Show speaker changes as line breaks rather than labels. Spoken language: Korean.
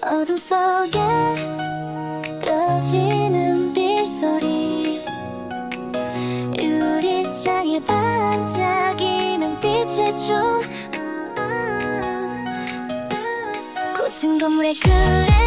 어둠 속에 떨어지는 빗소리, 유리창에 반짝이는 빛의 종, 고층 건물에 그래